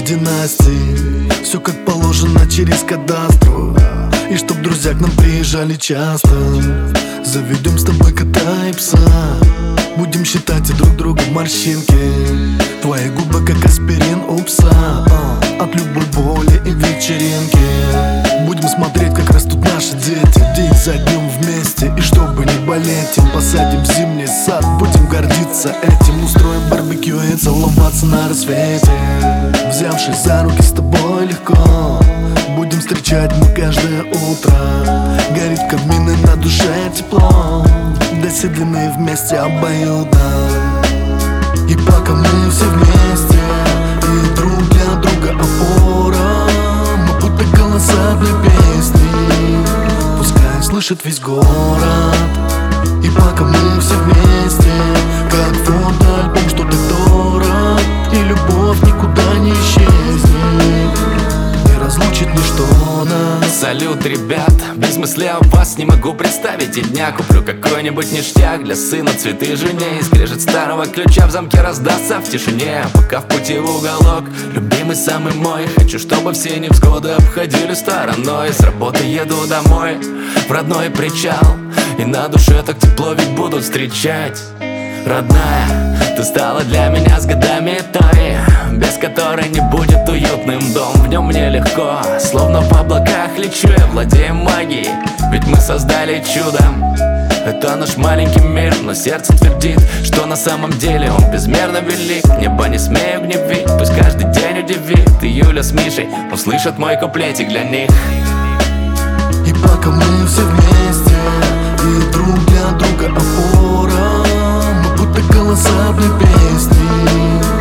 династии. Все как положено через кадастру. И чтоб друзья к нам приезжали часто. Заведем с тобой кота и пса. Будем считать друг друга морщинки. Твои губы как аспирин у пса. От любой боли и вечеринки. Будем смотреть, как растут наши дети. День за днем вместе. И чтобы не болеть им, посадим зимний сад. Будем гордиться этим. Устроим барбекю и целоваться на рассвете. Взявшись за руки с тобой легко. Будем встречать мы каждое утро. Горит камин и на душе тепло. Доседленные вместе обоюдно. И пока мы все вместе, и друг для друга опора, мы будто голоса одной песни. Пускай слышит весь город. И пока мы все вместе, как фотоальбом, что так дорог. И любовь никуда не исчезнет, не разлучит ничто нас. Салют, ребят, без мысли о вас не могу представить и дня. Куплю какой-нибудь ништяк для сына, цветы жене. И скрежет старого ключа в замке раздастся в тишине. Пока в пути в уголок, любимый самый мой. Хочу, чтобы все невзгоды обходили стороной. С работы еду домой, в родной причал. И на душе так тепло ведь будут встречать. Родная, ты стала для меня с годами той, без которой не будет уютным дом. В нем мне легко, словно в облаках лечу я, владею магией, ведь мы создали чудо. Это наш маленький мир, но сердце твердит, что на самом деле он безмерно велик. Небо не смею гневить, пусть каждый день удивит. И Юля с Мишей услышат мой куплетик для них. И пока мы все вместе, и друг для друга опора, мы будто голоса одной песни.